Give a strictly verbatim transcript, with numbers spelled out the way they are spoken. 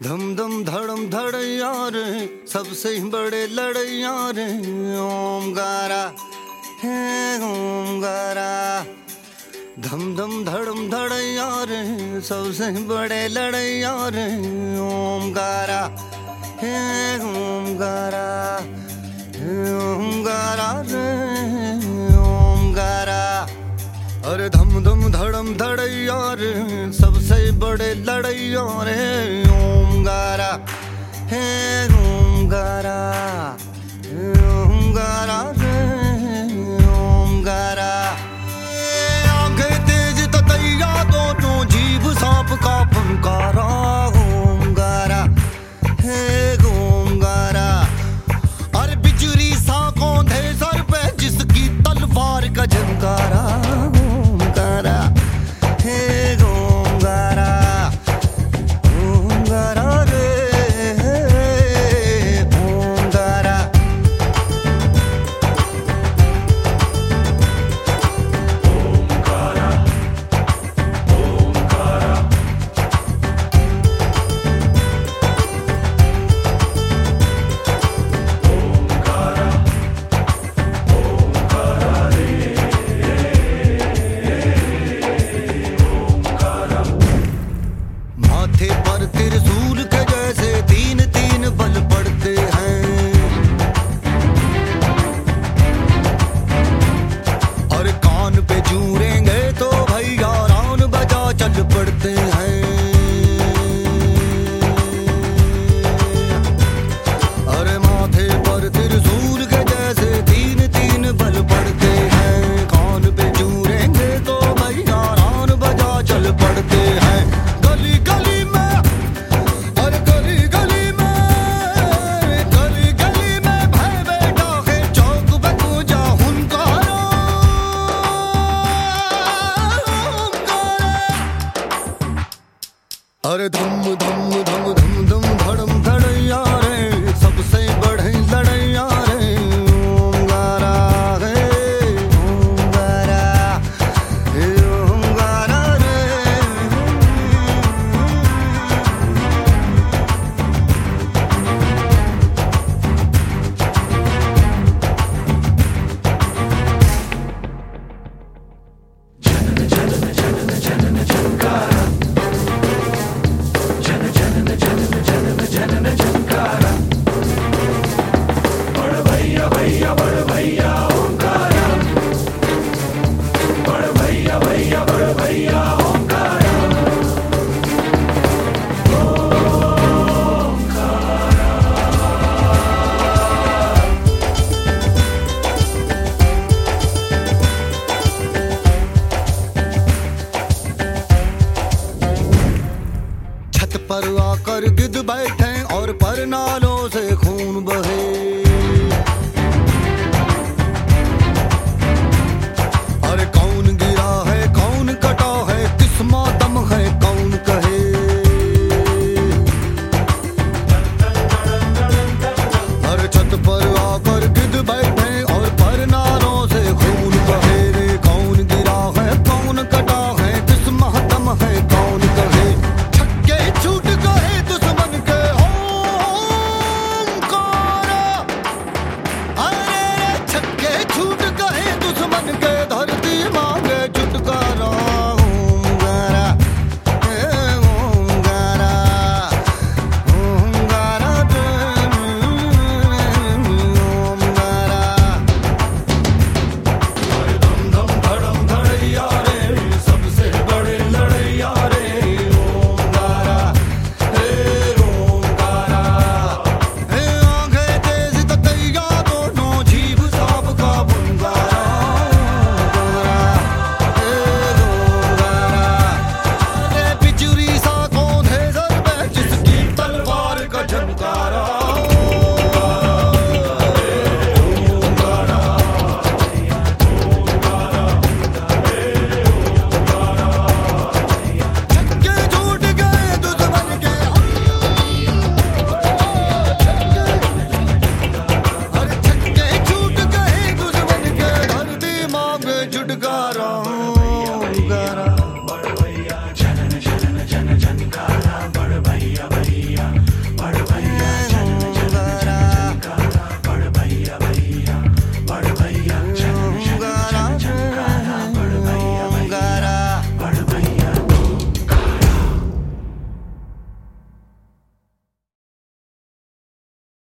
धम धम धड़म धड़ैया रे सबसे बड़े लड़ैया रे ओमकारा हे ओमकारा। धम धम धड़म धड़ैया रे सबसे बड़े लड़ैया रे ओमकारा हे ओमकारा हे ओमकारा रे ओमकारा। अरे धम धम धड़म धड़ैया रे सबसे बड़े लड़ैया रे ओमकारा हे ओमकारा हे ओमकारा रे ओमकारा। आंखें तेज ततैया दोनों जीभ सांप का फंकारा ओमकारा हे ओमकारा। अरे बिजली सा कौंधे सर पे जिसकी तलवार का झंकारा माथे पर त्रिशूल के जैसे तीन तीन बल पड़ते हैं। और कान पे जूरेंगे तो भैया रान बजा चल पड़ते हैं। अरे माथे पर त्रिशूल के जैसे तीन तीन बल पड़ते हैं। कान पे जूरेंगे तो भैया रान बजा चल पड़ते हैं। गली गली अरे धम धम धम धम धम धड़म धड़ैया रे सबसे बड़े लड़ैया रे ओमकारा रे ओमकारा हे ओमकारा रे। जनन जनन जनन जनन झंकारा छत पर आकर गिद्ध बैठे